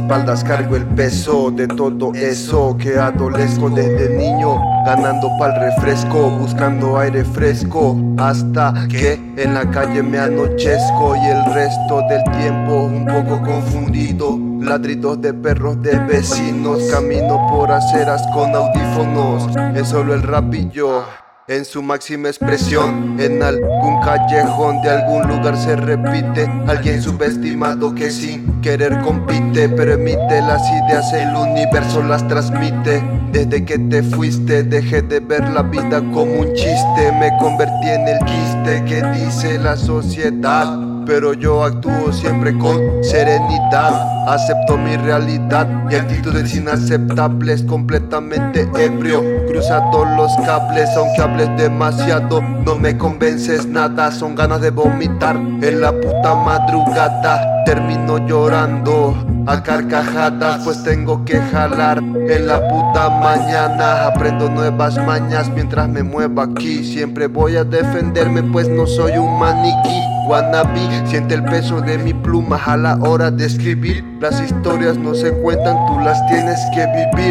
espaldas cargo el peso de todo eso que adolezco desde niño, ganando pa'l refresco, buscando aire fresco, hasta que en la calle me anochezco y el resto del tiempo un poco confundido. Ladridos de perros de vecinos, camino por aceras con audífonos, es solo el rap y yo en su máxima expresión. En algún callejón de algún lugar se repite alguien subestimado que sin querer compite, pero emite las ideas, el universo las transmite. Desde que te fuiste dejé de ver la vida como un chiste, me convertí en el quiste que dice la sociedad, pero yo actúo siempre con serenidad. Acepto mi realidad y actitudes inaceptables, completamente ebrio, cruzando los cables. Aunque hables demasiado, no me convences nada. Son ganas de vomitar en la puta madrugada. Termino llorando a carcajadas, pues tengo que jalar en la puta mañana. Aprendo nuevas mañas mientras me muevo aquí. Siempre voy a defenderme, pues no soy un maniquí. Wannabe, siente el peso de mi pluma a la hora de escribir. Las historias no se cuentan, tú las tienes que vivir.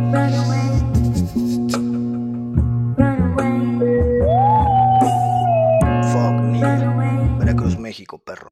Fuck nigga, Veracruz, México, perro.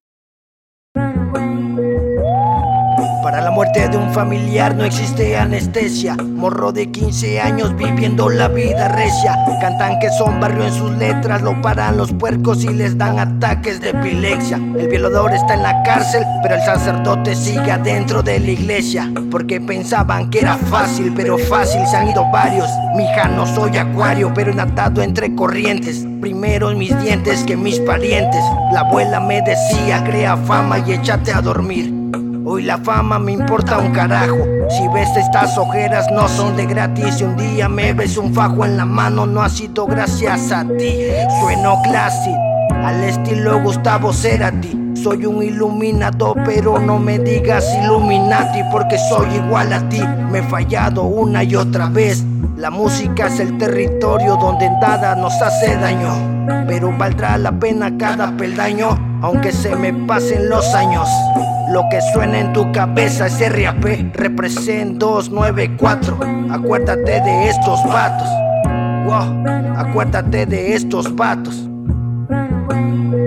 Para la muerte de un familiar no existe anestesia. Morro de 15 años viviendo la vida recia. Cantan que son barrio en sus letras, lo paran los puercos y les dan ataques de epilepsia. El violador está en la cárcel, pero el sacerdote sigue adentro de la iglesia. Porque pensaban que era fácil, pero fácil se han ido varios. Mija, no soy acuario, pero enatado entre corrientes. Primero mis dientes que mis parientes. La abuela me decía, crea fama y échate a dormir. Hoy la fama me importa un carajo. Si ves estas ojeras no son de gratis. Si un día me ves un fajo en la mano no ha sido gracias a ti. Sueno classic, al estilo Gustavo Cerati. Soy un iluminado pero no me digas Illuminati, porque soy igual a ti. Me he fallado una y otra vez. La música es el territorio donde nada nos hace daño, pero valdrá la pena cada peldaño, aunque se me pasen los años. Lo que suena en tu cabeza es RAP, represent 294. Acuérdate de estos vatos. Wow, acuérdate de estos vatos.